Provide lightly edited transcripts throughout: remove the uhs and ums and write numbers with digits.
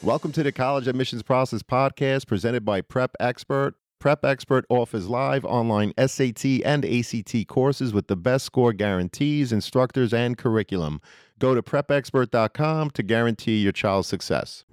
Welcome to the College Admissions Process Podcast presented by Prep Expert. Prep Expert offers live online SAT and ACT courses with the best score guarantees, instructors, and curriculum. Go to prepexpert.com to guarantee your child's success.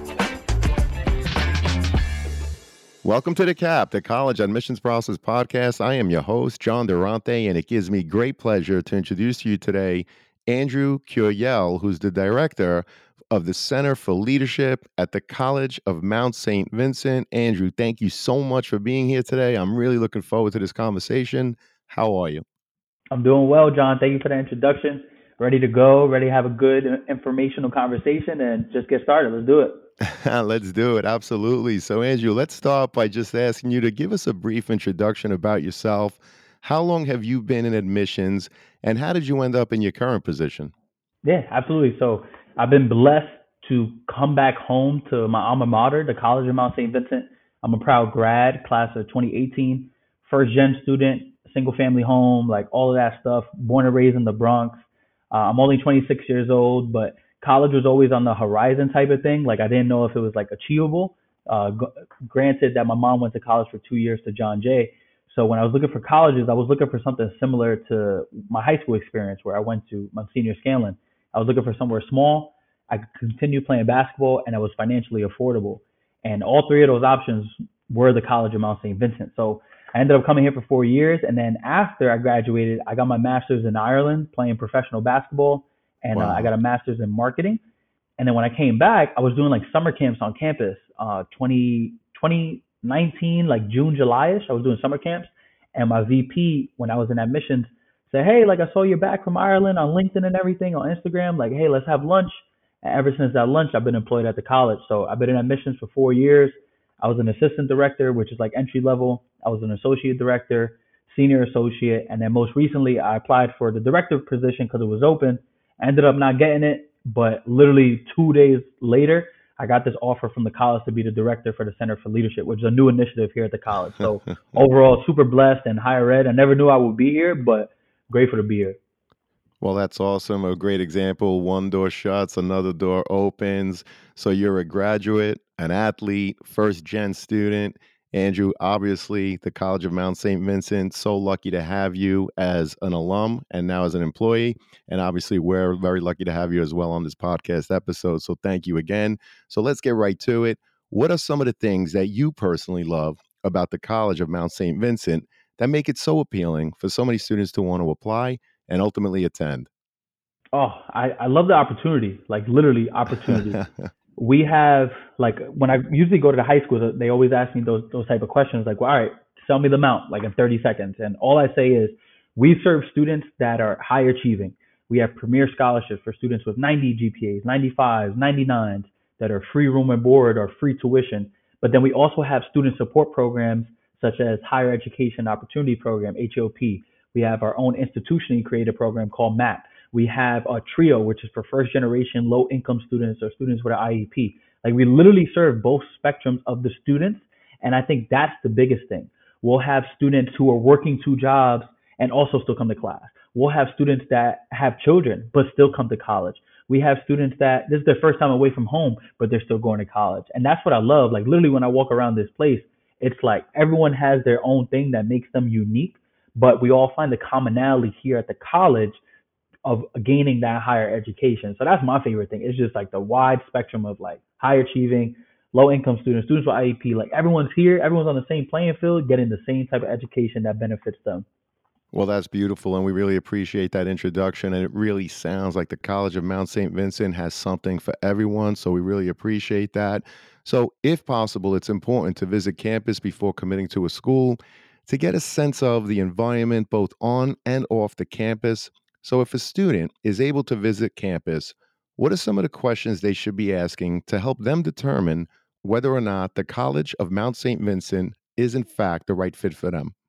Welcome to the CAP, the College Admissions Process Podcast. I am your host, John Durante, and it gives me great pleasure to introduce to you today Andrew Curiel, who's the director of the Center for Leadership at the College of Mount St. Vincent. Andrew, thank you so much for being here today. I'm really looking forward to this conversation. How are you? I'm doing well, John. Thank you for the introduction. Ready to go, ready to have a good informational conversation and just get started. Let's do it. Let's do it. Absolutely. So, Andrew, let's start by just asking you to give us a brief introduction about yourself. How long have you been in admissions, and how did you end up in your current position? Yeah, absolutely. So I've been blessed to come back home to my alma mater, the College of Mount St. Vincent. I'm a proud grad, class of 2018, first gen student, single family home, like all of that stuff. Born and raised in the Bronx. I'm only 26 years old, but college was always on the horizon type of thing. Like I didn't know if it was like achievable. Granted that my mom went to college for 2 years to John Jay. So when I was looking for colleges, I was looking for something similar to my high school experience where I went to Monsignor Scanlon. I was looking for somewhere small. I could continue playing basketball and it was financially affordable. And all three of those options were the College of Mount St. Vincent. So I ended up coming here for 4 years. And then after I graduated, I got my master's in Ireland playing professional basketball. And I Wow. got a master's in marketing. And then when I came back, I was doing like summer camps on campus. 2019, like June, July-ish, I was doing summer camps. And my VP, when I was in admissions, said, "Hey, like I saw you're back from Ireland on LinkedIn and everything on Instagram. Like, hey, let's have lunch." And ever since that lunch, I've been employed at the college. So I've been in admissions for 4 years. I was an assistant director, which is like entry level. I was an associate director, senior associate, and then most recently I applied for the director position because it was open. I ended up not getting it, but literally 2 days later, I got this offer from the college to be the director for the Center for Leadership, which is a new initiative here at the college. So overall, super blessed and higher ed. I never knew I would be here, but grateful to be here. Well, that's awesome. A great example. One door shuts, another door opens. So you're a graduate, an athlete, first gen student. Andrew, obviously, the College of Mount St. Vincent, so lucky to have you as an alum and now as an employee. And obviously, we're very lucky to have you as well on this podcast episode. So thank you again. So let's get right to it. What are some of the things that you personally love about the College of Mount St. Vincent that make it so appealing for so many students to want to apply and ultimately attend? Oh, I love the opportunity, like literally opportunity. We have like when I usually go to the high school, they always ask me those type of questions like, well, all right, sell me the amount like in 30 seconds. And all I say is we serve students that are high achieving. We have premier scholarships for students with 90 GPAs, 95s, 99s that are free room and board or free tuition. But then we also have student support programs such as Higher Education Opportunity Program, HOP. We have our own institutionally created program called MAP. We have a TRIO, which is for first generation low income students or students with an IEP. Like we literally serve both spectrums of the students. And I think that's the biggest thing. We'll have students who are working two jobs and also still come to class. We'll have students that have children but still come to college. We have students that this is their first time away from home, but they're still going to college. And that's what I love. Like literally when I walk around this place, it's like everyone has their own thing that makes them unique, but we all find the commonality here at the college of gaining that higher education. So that's my favorite thing. It's just like the wide spectrum of like high achieving, low income students, students with IEP. Like everyone's here, everyone's on the same playing field, getting the same type of education that benefits them. Well, that's beautiful, and we really appreciate that introduction. And it really sounds like the College of Mount St. Vincent has something for everyone. So we really appreciate that. So, if possible, it's important to visit campus before committing to a school to get a sense of the environment both on and off the campus. So, if a student is able to visit campus, what are some of the questions they should be asking to help them determine whether or not the College of Mount St. Vincent is, in fact, the right fit for them?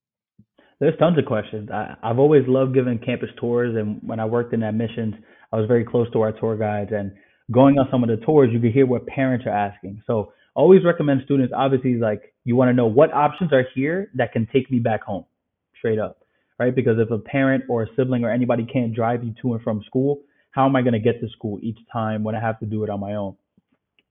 There's tons of questions. I've always loved giving campus tours, and when I worked in admissions, I was very close to our tour guides. And going on some of the tours, you could hear what parents are asking. So, always recommend students. Obviously, like you want to know what options are here that can take me back home, straight up, right? Because if a parent or a sibling or anybody can't drive you to and from school, how am I going to get to school each time when I have to do it on my own?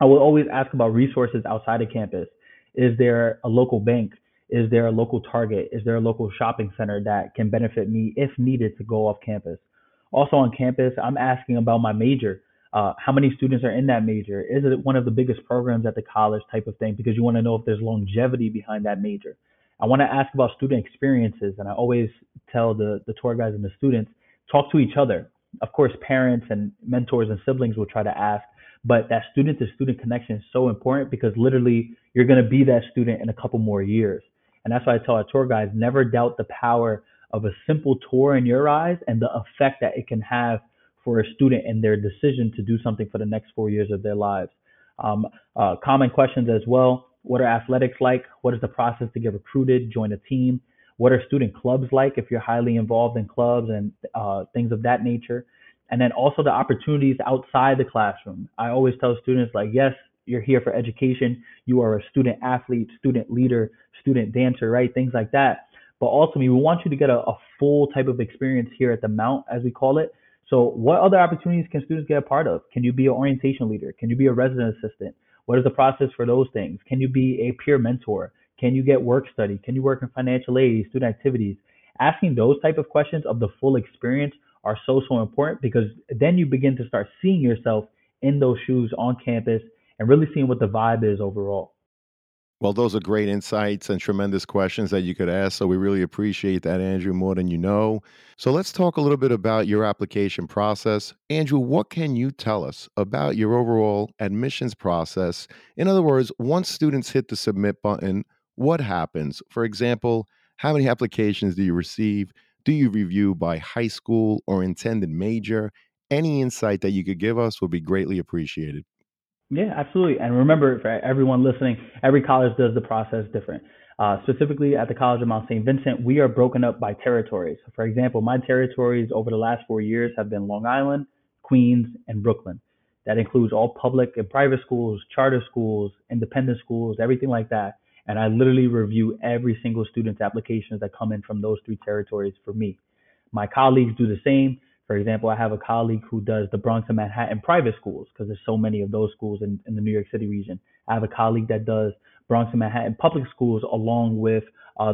I will always ask about resources outside of campus. Is there a local bank? Is there a local Target? Is there a local shopping center that can benefit me if needed to go off campus? Also on campus, I'm asking about my major. How many students are in that major? Is it one of the biggest programs at the college type of thing? Because you want to know if there's longevity behind that major. I want to ask about student experiences, and I always tell the tour guides and the students talk to each other. Of course, parents and mentors and siblings will try to ask, but that student to student connection is so important because literally you're going to be that student in a couple more years. And that's why I tell our tour guides never doubt the power of a simple tour in your eyes and the effect that it can have for a student and their decision to do something for the next 4 years of their lives. Um, Common questions as well. What are athletics like? What is the process to get recruited, join a team? What are student clubs like if you're highly involved in clubs and things of that nature? And then also the opportunities outside the classroom. I always tell students like, yes, you're here for education. You are a student athlete, student leader, student dancer, right? Things like that. But ultimately, we want you to get a full type of experience here at the Mount, as we call it. So, what other opportunities can students get a part of? Can you be an orientation leader? Can you be a resident assistant? What is the process for those things? Can you be a peer mentor? Can you get work study? Can you work in financial aid, student activities? Asking those type of questions of the full experience are so important because then you begin to start seeing yourself in those shoes on campus and really seeing what the vibe is overall. Well, those are great insights and tremendous questions that you could ask. So we really appreciate that, Andrew, more than you know. So let's talk a little bit about your application process. Andrew, what can you tell us about your overall admissions process? In other words, once students hit the submit button, what happens? For example, how many applications do you receive? Do you review by high school or intended major? Any insight that you could give us would be greatly appreciated. Yeah, absolutely. And remember, for everyone listening, every college does the process different. Specifically, at the College of Mount St. Vincent, we are broken up by territories. So for example, my territories over the last 4 years have been Long Island, Queens, and Brooklyn. That includes all public and private schools, charter schools, independent schools, everything like that. And I literally review every single student's applications that come in from those three territories for me. My colleagues do the same. For example, I have a colleague who does the Bronx and Manhattan private schools because there's so many of those schools in the New York City region. I have a colleague that does Bronx and Manhattan public schools along with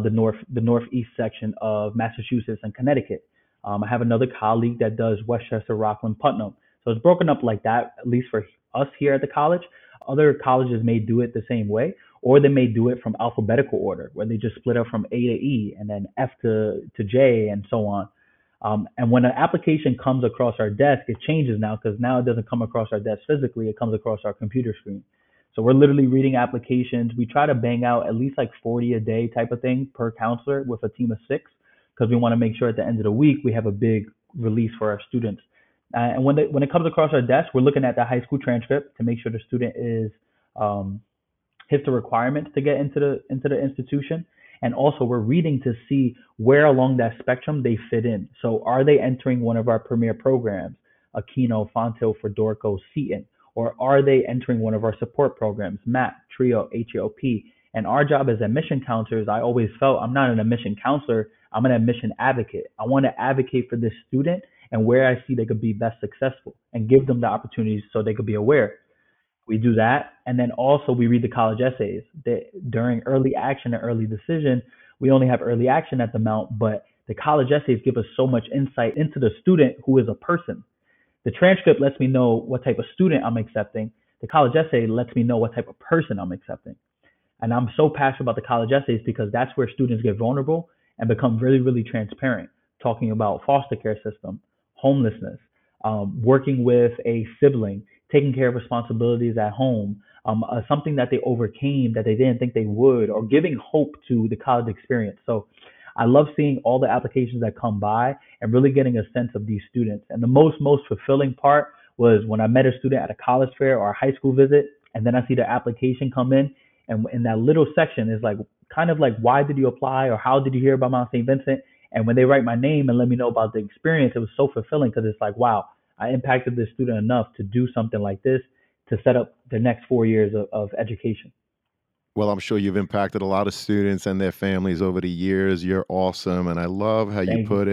the northeast section of Massachusetts and Connecticut. I have another colleague that does Westchester, Rockland, Putnam. So it's broken up like that, at least for us here at the college. Other colleges may do it the same way, or they may do it from alphabetical order, where they just split up from A to E and then F to J and so on. And when an application comes across our desk, it changes now because now it doesn't come across our desk physically, it comes across our computer screen. So we're literally reading applications. We try to bang out at least like 40 a day type of thing per counselor with a team of six because we want to make sure at the end of the week we have a big release for our students. And when it comes across our desk, we're looking at the high school transcript to make sure the student is um, hits the requirements to get into the institution. And also we're reading to see where along that spectrum they fit in. So are they entering one of our premier programs, Aquino, Fonto, Fedorco, Seton, or are they entering one of our support programs, MAP, TRIO, HEOP? And our job as admission counselors, I always felt I'm not an admission counselor, I'm an admission advocate. I want to advocate for this student and where I see they could be best successful and give them the opportunities so they could be aware. We do that, and then also we read the college essays. During early action and early decision, we only have early action at the Mount, but the college essays give us so much insight into the student who is a person. The transcript lets me know what type of student I'm accepting. The college essay lets me know what type of person I'm accepting. And I'm so passionate about the college essays because that's where students get vulnerable and become really transparent, talking about foster care system, homelessness, working with a sibling, taking care of responsibilities at home, something that they overcame that they didn't think they would, or giving hope to the college experience. So I love seeing all the applications that come by and really getting a sense of these students. And the most fulfilling part was when I met a student at a college fair or a high school visit, and then I see their application come in in that little section is like kind of like why did you apply or how did you hear about Mount St. Vincent? And when they write my name and let me know about the experience, it was so fulfilling because it's like, wow, I impacted this student enough to do something like this to set up their next 4 years of education. Well, I'm sure you've impacted a lot of students and their families over the years. You're awesome. And I love how you Thank you. put it.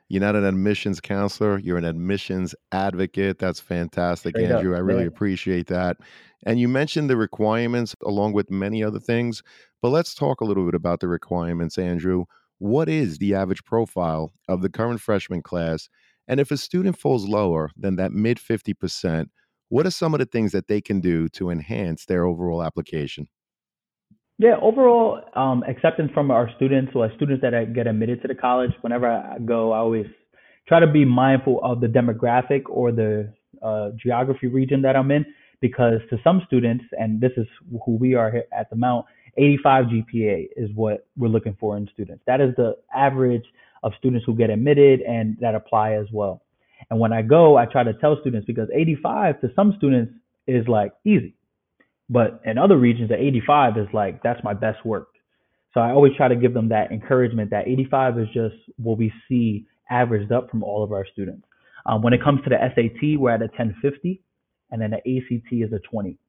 You're not an admissions counselor, you're an admissions advocate. That's fantastic, Straight up. Andrew. I Yeah. really appreciate that. And you mentioned the requirements along with many other things, but let's talk a little bit about the requirements, Andrew. What is the average profile of the current freshman class? And if a student falls lower than that mid 50%, what are some of the things that they can do to enhance their overall application? Yeah, overall acceptance from our students, or students that get admitted to the college, whenever I go, I always try to be mindful of the demographic or the geography region that I'm in, because to some students, and this is who we are here at the Mount, 85 GPA is what we're looking for in students. That is the average of students who get admitted and that apply as well. And when I go, I try to tell students, because 85 to some students is like easy, but in other regions, the 85 is like, that's my best work. So I always try to give them that encouragement that 85 is just what we see averaged up from all of our students. When it comes to the SAT, we're at a 1050, and then the ACT is a 20.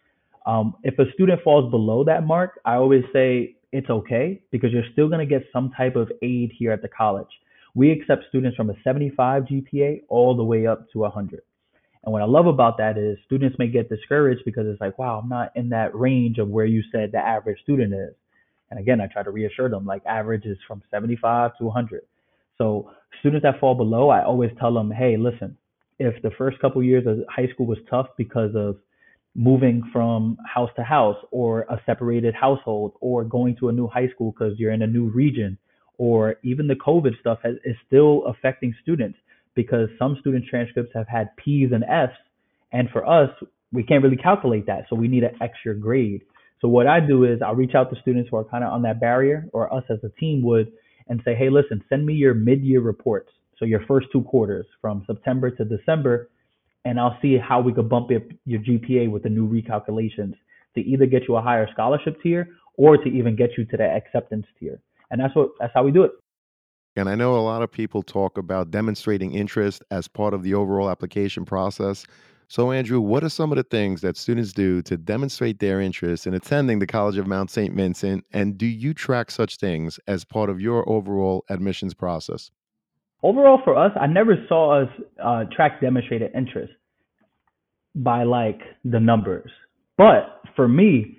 If a student falls below that mark, I always say it's okay, because you're still going to get some type of aid here at the college. We accept students from a 75 GPA all the way up to 100. And what I love about that is students may get discouraged because it's like, wow, I'm not in that range of where you said the average student is. And again, I try to reassure them, like, average is from 75 to 100. So students that fall below, I always tell them, hey, listen, if the first couple years of high school was tough because of moving from house to house, or a separated household, or going to a new high school because you're in a new region, or even the COVID stuff is still affecting students, because some student transcripts have had P's and F's. And for us, we can't really calculate that. So we need an extra grade. So what I do is I'll reach out to students who are kind of on that barrier, or us as a team would, and say, hey, listen, send me your mid-year reports. So your first 2 quarters from September to December, and I'll see how we could bump up your GPA with the new recalculations to either get you a higher scholarship tier, or to even get you to the acceptance tier. And that's how we do it. And I know a lot of people talk about demonstrating interest as part of the overall application process. So, Andrew, what are some of the things that students do to demonstrate their interest in attending the College of Mount St. Vincent? And do you track such things as part of your overall admissions process? Overall, for us, I never saw us track demonstrated interest by like the numbers. But for me,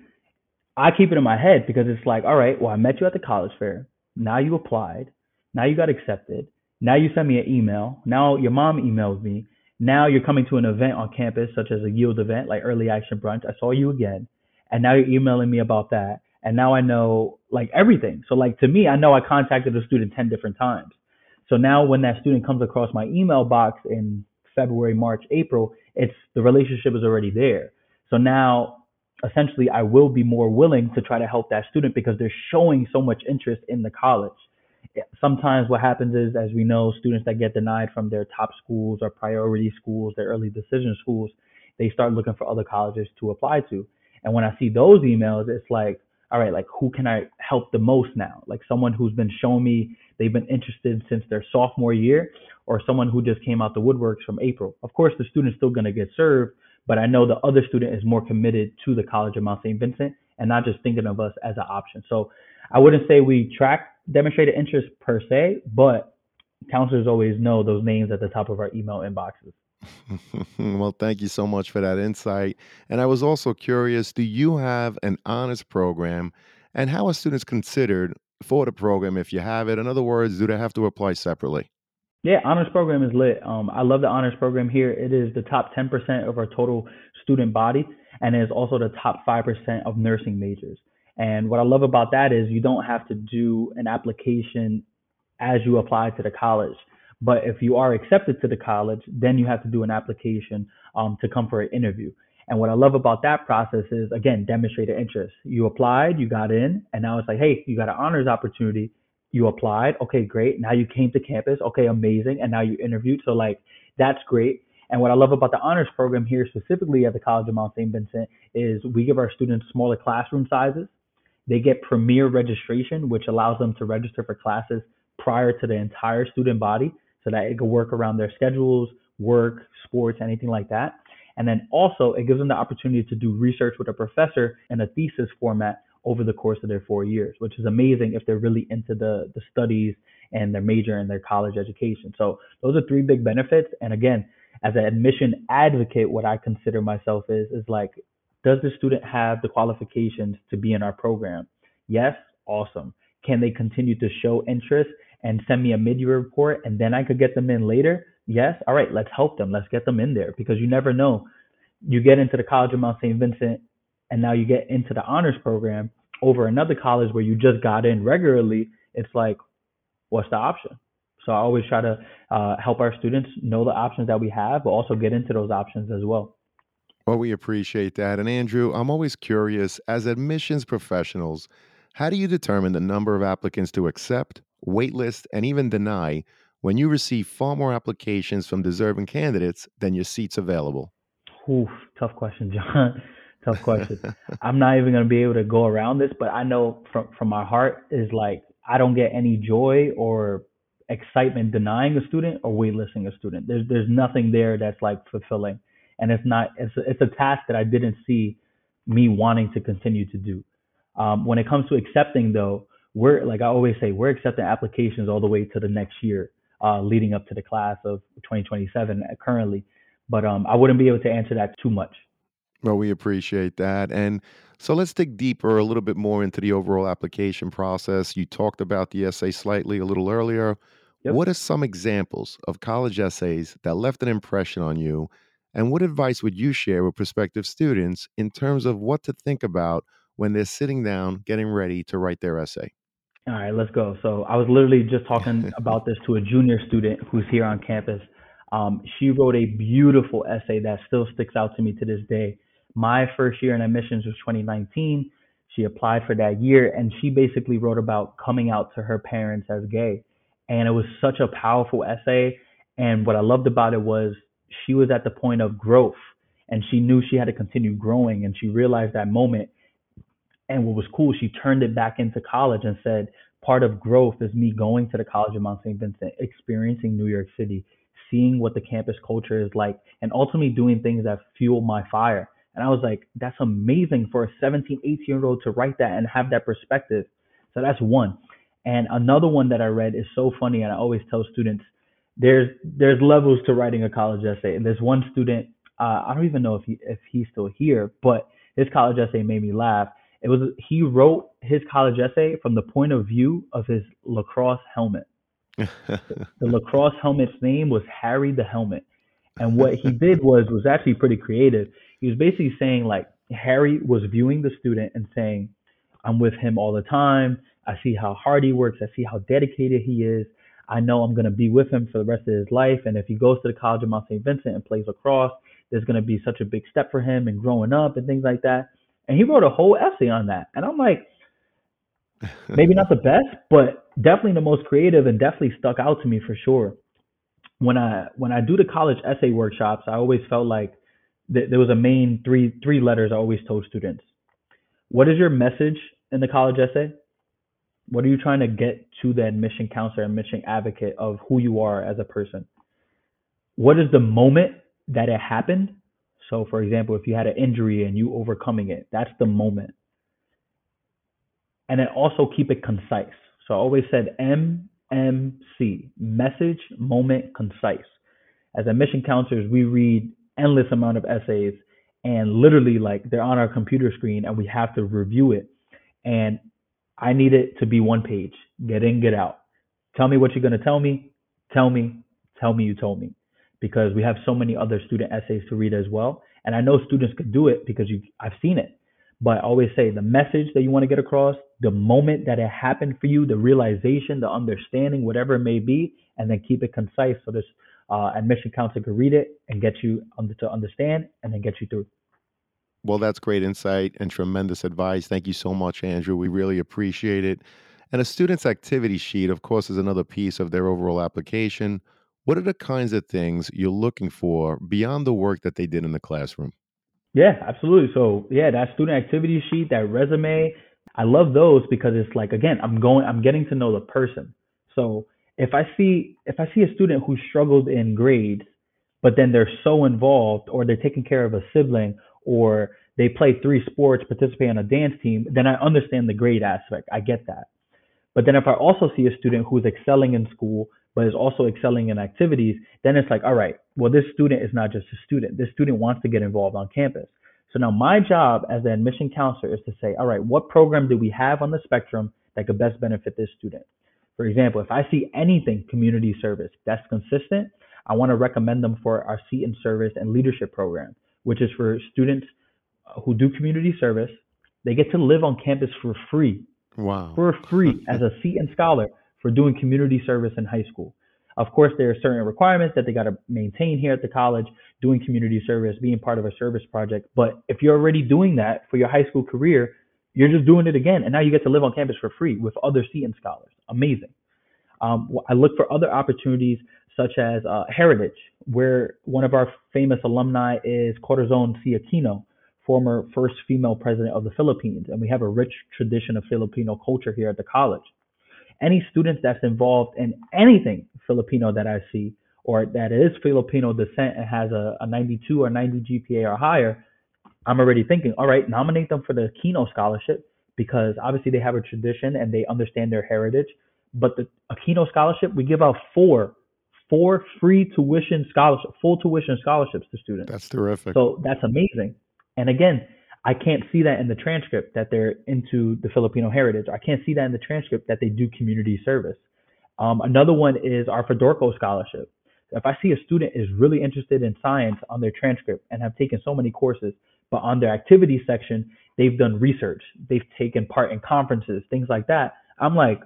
I keep it in my head, because it's like, all right, well, I met you at the college fair. Now you applied. Now you got accepted. Now you send me an email. Now your mom emails me. Now you're coming to an event on campus, such as a yield event like Early Action Brunch. I saw you again. And now you're emailing me about that. And now I know like everything. So like, to me, I know I contacted a student 10 different times. So now when that student comes across my email box in February, March, April, it's the relationship is already there. So now essentially I will be more willing to try to help that student, because they're showing so much interest in the college. Sometimes what happens is, as we know, students that get denied from their top schools or priority schools, their early decision schools, they start looking for other colleges to apply to. And when I see those emails, it's like, all right, like, who can I help the most now? Like someone who's been showing me they've been interested since their sophomore year, or someone who just came out the woodworks from April. Of course, the student's still going to get served, but I know the other student is more committed to the College of Mount St. Vincent and not just thinking of us as an option. So I wouldn't say we track demonstrated interest per se, but counselors always know those names at the top of our email inboxes. Well, thank you so much for that insight. And I was also curious, do you have an honors program? And how are students considered for the program if you have it? In other words, do they have to apply separately? Yeah, honors program is lit. I love the honors program here. It is the top 10% of our total student body, and it is also the top 5% of nursing majors. And what I love about that is you don't have to do an application as you apply to the college. But if you are accepted to the college, then you have to do an application to come for an interview. And what I love about that process is, again, demonstrated interest. You applied, you got in, and now it's like, hey, you got an honors opportunity. You applied, okay, great. Now you came to campus, okay, amazing. And now you interviewed. So, like, that's great. And what I love about the honors program here, specifically at the College of Mount St. Vincent, is we give our students smaller classroom sizes. They get premier registration, which allows them to register for classes prior to the entire student body, so that it can work around their schedules, work, sports, anything like that. And then also it gives them the opportunity to do research with a professor in a thesis format over the course of their 4 years, which is amazing if they're really into the studies and their major and their college education. So those are three big benefits. And again, as an admission advocate, what I consider myself is like, does the student have the qualifications to be in our program? Yes, awesome. Can they continue to show interest and send me a mid-year report and then I could get them in later? Yes. All right, let's help them. Let's get them in there because you never know. You get into the College of Mount St. Vincent and now you get into the honors program over another college where you just got in regularly. It's like, what's the option? So I always try to help our students know the options that we have, but also get into those options as well. Well, we appreciate that. And Andrew, I'm always curious, as admissions professionals, how do you determine the number of applicants to accept, waitlist, and even deny when you receive far more applications from deserving candidates than your seats available? Oof, tough question, John. Tough question. I'm not even gonna be able to go around this, but I know from my heart is like I don't get any joy or excitement denying a student or waitlisting a student. There's nothing there that's like fulfilling, and it's a task that I didn't see me wanting to continue to do. When it comes to accepting though, we're like I always say, we're accepting applications all the way to the next year, leading up to the class of 2027 currently. But I wouldn't be able to answer that too much. Well, we appreciate that. And so let's dig deeper a little bit more into the overall application process. You talked about the essay slightly a little earlier. Yep. What are some examples of college essays that left an impression on you? And what advice would you share with prospective students in terms of what to think about when they're sitting down getting ready to write their essay? All right, let's go. So I was literally just talking about this to a junior student who's here on campus. She wrote a beautiful essay that still sticks out to me to this day. My first year in admissions was 2019. She applied for that year, and she basically wrote about coming out to her parents as gay. And it was such a powerful essay. And what I loved about it was she was at the point of growth, and she knew she had to continue growing, and she realized that moment. And what was cool, she turned it back into college and said, part of growth is me going to the College of Mount St. Vincent, experiencing New York City, seeing what the campus culture is like, and ultimately doing things that fuel my fire. And I was like, that's amazing for a 17, 18-year-old to write that and have that perspective. So that's one. And another one that I read is so funny, and I always tell students, there's levels to writing a college essay. And there's one student, I don't even know if he's still here, but his college essay made me laugh. It was he wrote his college essay from the point of view of his lacrosse helmet. The lacrosse helmet's name was Harry the Helmet. And what he did was actually pretty creative. He was basically saying like Harry was viewing the student and saying, I'm with him all the time. I see how hard he works. I see how dedicated he is. I know I'm going to be with him for the rest of his life. And if he goes to the College of Mount St. Vincent and plays lacrosse, there's going to be such a big step for him and growing up and things like that. And he wrote a whole essay on that. And I'm like, maybe not the best, but definitely the most creative and definitely stuck out to me for sure. When I do the college essay workshops, I always felt like there was a main three letters I always told students. What is your message in the college essay? What are you trying to get to the admission counselor, admission advocate of who you are as a person? What is the moment that it happened? So, for example, if you had an injury and you overcoming it, that's the moment. And then also keep it concise. So I always said MMC, message, moment, concise. As admission counselors, we read endless amount of essays and literally like they're on our computer screen and we have to review it. And I need it to be one page. Get in, get out. Tell me what you're going to tell me. Tell me, tell me you told me. Because we have so many other student essays to read as well. And I know students could do it because I've seen it. But I always say the message that you want to get across, the moment that it happened for you, the realization, the understanding, whatever it may be, and then keep it concise so this admission counselor can read it and get you to understand and then get you through. Well, that's great insight and tremendous advice. Thank you so much, Andrew. We really appreciate it. And a student's activity sheet, of course, is another piece of their overall application. What are the kinds of things you're looking for beyond the work that they did in the classroom? Yeah, absolutely. So yeah, that student activity sheet, that resume, I love those because it's like again, I'm getting to know the person. So if I see a student who struggled in grades, but then they're so involved, or they're taking care of a sibling, or they play 3 sports, participate on a dance team, then I understand the grade aspect. I get that. But then if I also see a student who's excelling in school, but is also excelling in activities, then it's like, all right, well, this student is not just a student. This student wants to get involved on campus. So now my job as the admission counselor is to say, all right, what program do we have on the spectrum that could best benefit this student? For example, if I see anything community service that's consistent, I want to recommend them for our seat in service and leadership program, which is for students who do community service. They get to live on campus Wow. for free as a Seton scholar for doing community service in high school. Of course, there are certain requirements that they got to maintain here at the college, doing community service, being part of a service project. But if you're already doing that for your high school career, you're just doing it again. And now you get to live on campus for free with other Seton scholars. Amazing. I look for other opportunities such as Heritage, where one of our famous alumni is Corazon C. Aquino, former first female president of the Philippines. And we have a rich tradition of Filipino culture here at the college. Any students that's involved in anything Filipino that I see, or that is Filipino descent and has a 92 or 90 GPA or higher, I'm already thinking, all right, nominate them for the Kino Scholarship because obviously they have a tradition and they understand their heritage. But the Aquino Scholarship, we give out four free tuition scholarship, full tuition scholarships to students. That's terrific. So that's amazing. And again, I can't see that in the transcript that they're into the Filipino heritage. I can't see that in the transcript that they do community service. Another one is our Fedorco Scholarship. If I see a student is really interested in science on their transcript and have taken so many courses, but on their activity section, they've done research, they've taken part in conferences, things like that. I'm like,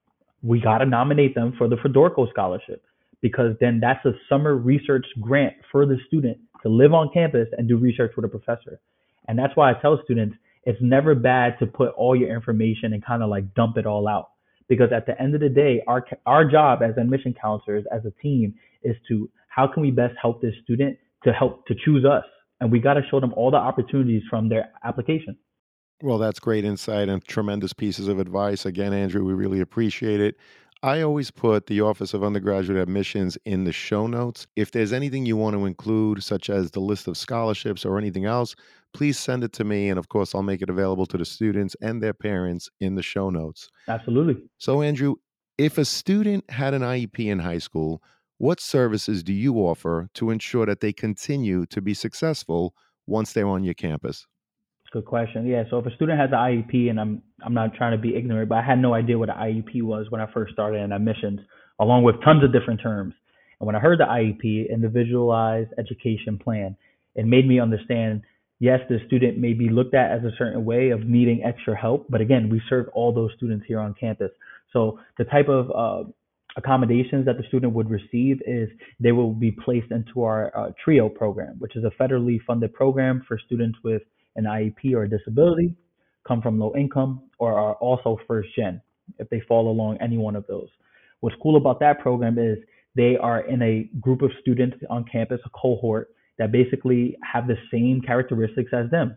we got to nominate them for the Fedorco Scholarship because then that's a summer research grant for the student to live on campus and do research with a professor. And that's why I tell students it's never bad to put all your information and kind of like dump it all out. Because at the end of the day, our job as admission counselors, as a team, is to how can we best help this student to help to choose us, and we got to show them all the opportunities from their application. Well, that's great insight and tremendous pieces of advice. Again, Andrew, we really appreciate it. I always put the Office of Undergraduate Admissions in the show notes. If there's anything you want to include, such as the list of scholarships or anything else, please send it to me. And of course, I'll make it available to the students and their parents in the show notes. Absolutely. So, Andrew, if a student had an IEP in high school, what services do you offer to ensure that they continue to be successful once they're on your campus? Good question. Yeah. So if a student has an IEP, and I'm not trying to be ignorant, but I had no idea what an IEP was when I first started in admissions, along with tons of different terms. And when I heard the IEP, Individualized Education Plan, it made me understand. Yes, the student may be looked at as a certain way of needing extra help, but again, we serve all those students here on campus. So the type of accommodations that the student would receive is they will be placed into our TRIO program, which is a federally funded program for students with an IEP or a disability, come from low income, or are also first gen if they fall along any one of those. What's cool about that program is they are in a group of students on campus, a cohort that basically have the same characteristics as them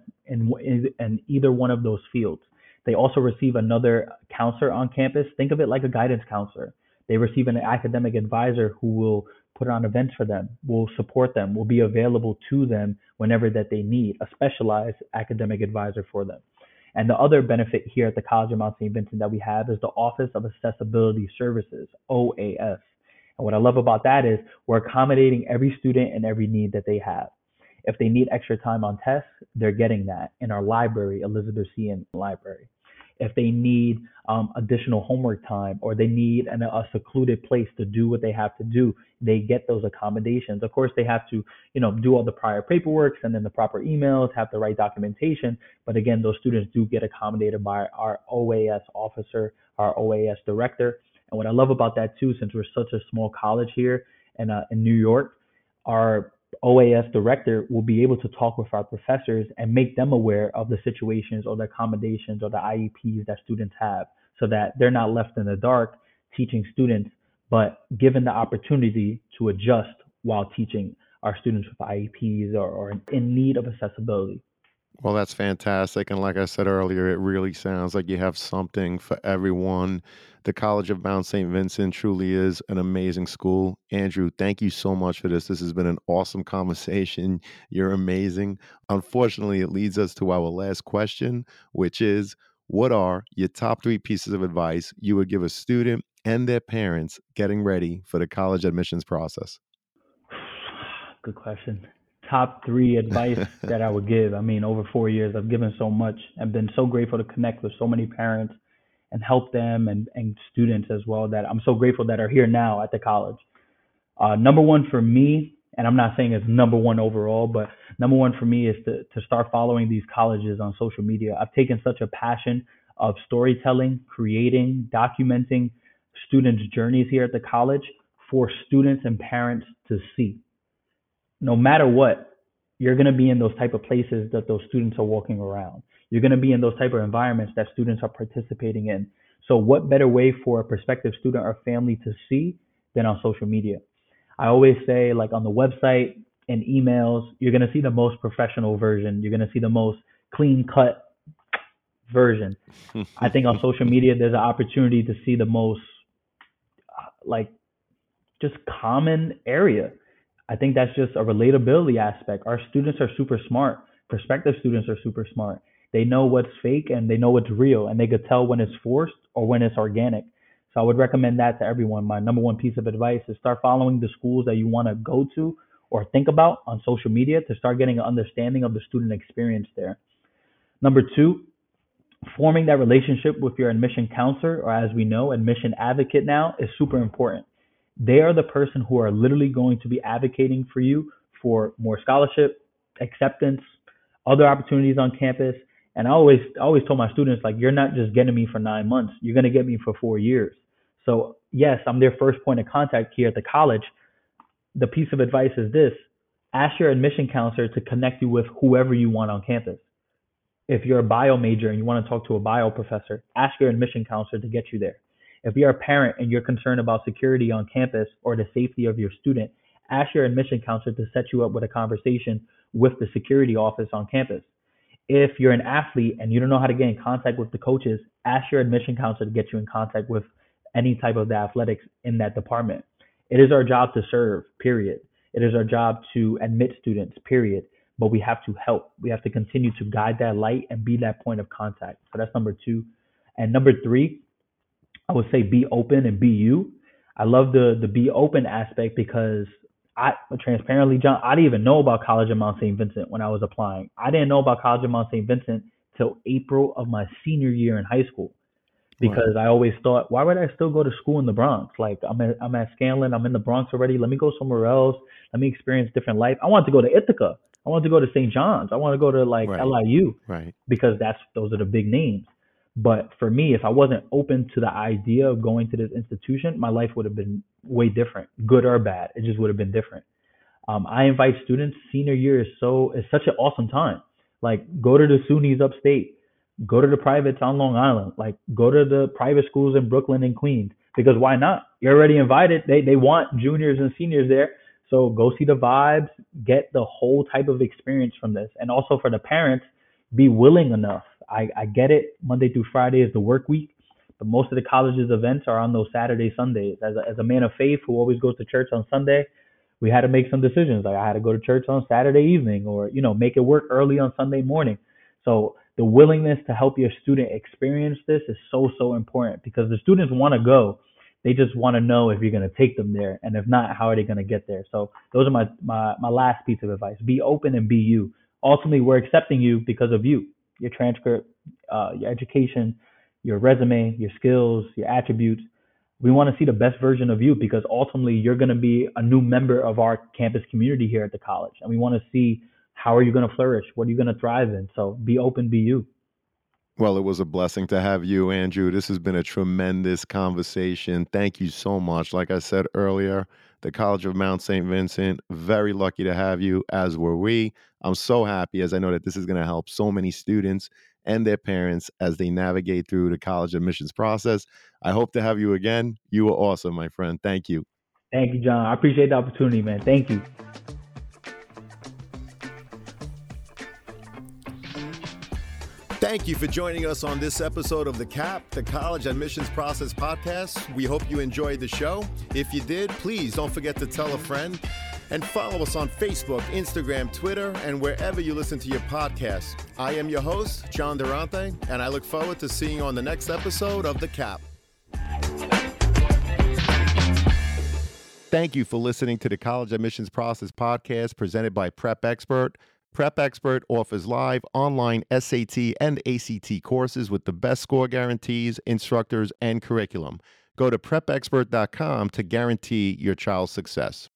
in either one of those fields. They also receive another counselor on campus. Think of it like a guidance counselor. They receive an academic advisor who will put on events for them, will support them, will be available to them whenever that they need a specialized academic advisor for them. And the other benefit here at the College of Mount St. Vincent that we have is the Office of Accessibility Services, OAS. And what I love about that is we're accommodating every student and every need that they have. If they need extra time on tests, they're getting that in our library, Elizabeth Cian Library. If they need additional homework time or they need a secluded place to do what they have to do, they get those accommodations. Of course, they have to, do all the prior paperwork, send in the proper emails, have the right documentation. But again, those students do get accommodated by our OAS officer, our OAS director. And what I love about that too, since we're such a small college here in New York, our OAS director will be able to talk with our professors and make them aware of the situations or the accommodations or the IEPs that students have so that they're not left in the dark teaching students, but given the opportunity to adjust while teaching our students with IEPs or in need of accessibility. Well, that's fantastic. And like I said earlier, it really sounds like you have something for everyone. The College of Mount St. Vincent truly is an amazing school. Andrew, thank you so much for this. This has been an awesome conversation. You're amazing. Unfortunately, it leads us to our last question, which is, what are your top three pieces of advice you would give a student and their parents getting ready for the college admissions process? Good question. Top three advice that I would give. I mean, over 4 years, I've given so much. I've been so grateful to connect with so many parents and help them and students as well that I'm so grateful that are here now at the college. Number one for me, and I'm not saying it's number one overall, but number one for me is to start following these colleges on social media. I've taken such a passion of storytelling, creating, documenting students' journeys here at the college for students and parents to see. No matter what, you're going to be in those type of places that those students are walking around. You're going to be in those type of environments that students are participating in. So what better way for a prospective student or family to see than on social media? I always say, like, on the website and emails, you're going to see the most professional version. You're going to see the most clean cut version. I think on social media, there's an opportunity to see the most, like, just common area. I think that's just a relatability aspect. Our students are super smart. Prospective students are super smart. They know what's fake and they know what's real, and they could tell when it's forced or when it's organic. So I would recommend that to everyone. My number one piece of advice is start following the schools that you want to go to or think about on social media to start getting an understanding of the student experience there. Number two, forming that relationship with your admission counselor, or as we know, admission advocate now, is super important. They are the person who are literally going to be advocating for you for more scholarship, acceptance, other opportunities on campus. And I always told my students, like, you're not just getting me for 9 months, you're going to get me for 4 years. So yes, I'm their first point of contact here at the college. The piece of advice is this: ask your admission counselor to connect you with whoever you want on campus. If you're a bio major and you want to talk to a bio professor, ask your admission counselor to get you there. If you're a parent and you're concerned about security on campus or the safety of your student, ask your admission counselor to set you up with a conversation with the security office on campus. If you're an athlete and you don't know how to get in contact with the coaches, ask your admission counselor to get you in contact with any type of the athletics in that department. It is our job to serve, period. It is our job to admit students, period. But we have to help. We have to continue to guide that light and be that point of contact. So that's number two. And number three, I would say be open and be you. I love the be open aspect because I transparently, John, I didn't even know about College of Mount St. Vincent when I was applying. I didn't know about College of Mount St. Vincent till April of my senior year in high school Wow. because I always thought, why would I still go to school in the Bronx? Like, I'm at Scanlon, I'm in the Bronx already. Let me go somewhere else. Let me experience different life. I wanted to go to Ithaca. I wanted to go to St. John's. I want to go to like Right. LIU Right. because that's those are the big names. But for me, if I wasn't open to the idea of going to this institution, my life would have been way different, good or bad. It just would have been different. I invite students. Senior year is such an awesome time. Like, go to the SUNYs upstate, go to the privates on Long Island, like go to the private schools in Brooklyn and Queens. Because why not? You're already invited. They want juniors and seniors there, so go see the vibes, get the whole type of experience from this, and also for the parents, be willing enough. I get it. Monday through Friday is the work week, but most of the college's events are on those Saturday Sundays. As a man of faith who always goes to church on Sunday, we had to make some decisions. Like, I had to go to church on Saturday evening, or make it work early on Sunday morning. So the willingness to help your student experience this is so important because the students want to go. They just want to know if you're going to take them there, and if not, how are they going to get there? So those are my last piece of advice: be open and be you. Ultimately, we're accepting you because of you, your transcript, your education, your resume, your skills, your attributes. We want to see the best version of you because ultimately you're going to be a new member of our campus community here at the college, and we want to see how are you going to flourish, what are you going to thrive in. So be open, be you. Well, it was a blessing to have you, Andrew. This has been a tremendous conversation. Thank you so much. Like I said earlier, the College of Mount St. Vincent, very lucky to have you, as were we. I'm so happy as I know that this is going to help so many students and their parents as they navigate through the college admissions process. I hope to have you again. You were awesome, my friend. Thank you. Thank you, John. I appreciate the opportunity, man. Thank you. Thank you for joining us on this episode of The CAP, the College Admissions Process Podcast. We hope you enjoyed the show. If you did, please don't forget to tell a friend and follow us on Facebook, Instagram, Twitter, and wherever you listen to your podcasts. I am your host, John Durante, and I look forward to seeing you on the next episode of The CAP. Thank you for listening to the College Admissions Process Podcast presented by Prep Expert. Prep Expert offers live online SAT and ACT courses with the best score guarantees, instructors, and curriculum. Go to prepexpert.com to guarantee your child's success.